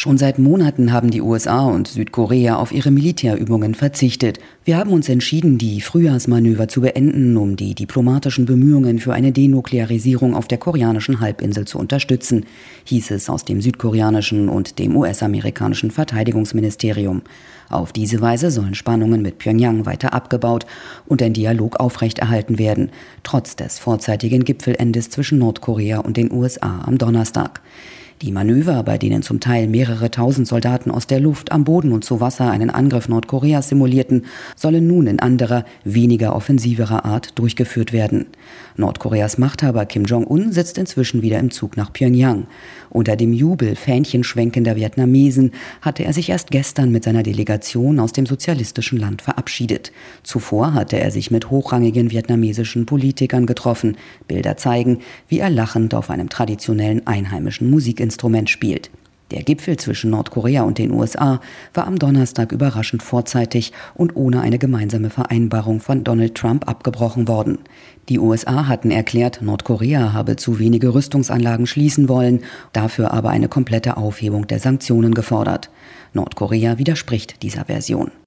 Schon seit Monaten haben die USA und Südkorea auf ihre Militärübungen verzichtet. Wir haben uns entschieden, die Frühjahrsmanöver zu beenden, um die diplomatischen Bemühungen für eine Denuklearisierung auf der koreanischen Halbinsel zu unterstützen, hieß es aus dem südkoreanischen und dem US-amerikanischen Verteidigungsministerium. Auf diese Weise sollen Spannungen mit Pyongyang weiter abgebaut und ein Dialog aufrechterhalten werden, trotz des vorzeitigen Gipfelendes zwischen Nordkorea und den USA am Donnerstag. Die Manöver, bei denen zum Teil mehrere tausend Soldaten aus der Luft, am Boden und zu Wasser einen Angriff Nordkoreas simulierten, sollen nun in anderer, weniger offensiverer Art durchgeführt werden. Nordkoreas Machthaber Kim Jong-un sitzt inzwischen wieder im Zug nach Pyongyang. Unter dem Jubel fähnchenschwenkender Vietnamesen hatte er sich erst gestern mit seiner Delegation aus dem sozialistischen Land verabschiedet. Zuvor hatte er sich mit hochrangigen vietnamesischen Politikern getroffen. Bilder zeigen, wie er lachend auf einem traditionellen einheimischen Musikinstrument spielt. Der Gipfel zwischen Nordkorea und den USA war am Donnerstag überraschend vorzeitig und ohne eine gemeinsame Vereinbarung von Donald Trump abgebrochen worden. Die USA hatten erklärt, Nordkorea habe zu wenige Rüstungsanlagen schließen wollen, dafür aber eine komplette Aufhebung der Sanktionen gefordert. Nordkorea widerspricht dieser Version.